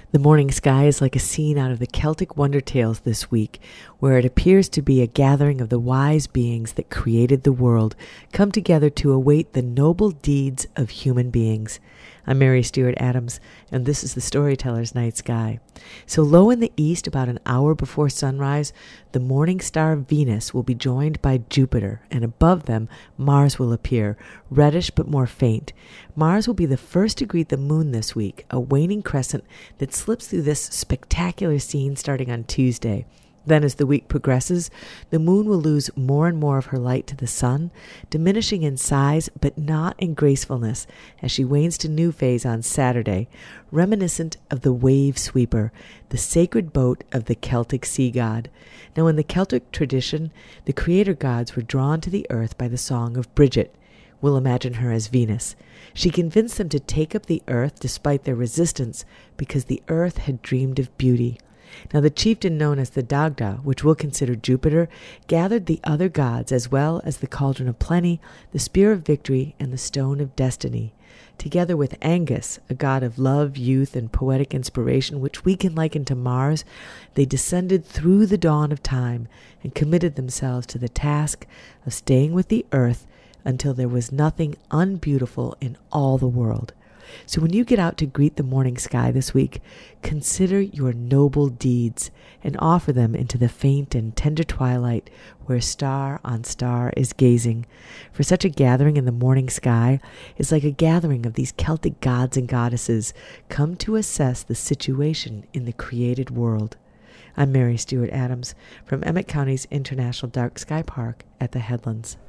The morning sky is like a scene out of the Celtic wonder tales this week, where it appears to be a gathering of the wise beings that created the world, come together to await the noble deeds of human beings. I'm Mary Stewart Adams, and this is the Storyteller's Night Sky. So low in the east, about an hour before sunrise, the morning star Venus will be joined by Jupiter, and above them, Mars will appear, reddish but more faint. Mars will be the first to greet the moon this week, a waning crescent that slips through this spectacular scene starting on Tuesday. Then as the week progresses, the moon will lose more and more of her light to the sun, diminishing in size but not in gracefulness as she wanes to new phase on Saturday, reminiscent of the wave sweeper, the sacred boat of the Celtic sea god. Now in the Celtic tradition, the creator gods were drawn to the earth by the song of Bridget. We'll imagine her as Venus. She convinced them to take up the earth despite their resistance because the earth had dreamed of beauty. Now the chieftain known as the Dagda, which we'll consider Jupiter, gathered the other gods as well as the Cauldron of Plenty, the Spear of Victory, and the Stone of Destiny. Together with Angus, a god of love, youth, and poetic inspiration, which we can liken to Mars, they descended through the dawn of time and committed themselves to the task of staying with the earth until there was nothing unbeautiful in all the world. So when you get out to greet the morning sky this week, consider your noble deeds and offer them into the faint and tender twilight where star on star is gazing. For such a gathering in the morning sky is like a gathering of these Celtic gods and goddesses come to assess the situation in the created world. I'm Mary Stewart Adams from Emmett County's International Dark Sky Park at the Headlands.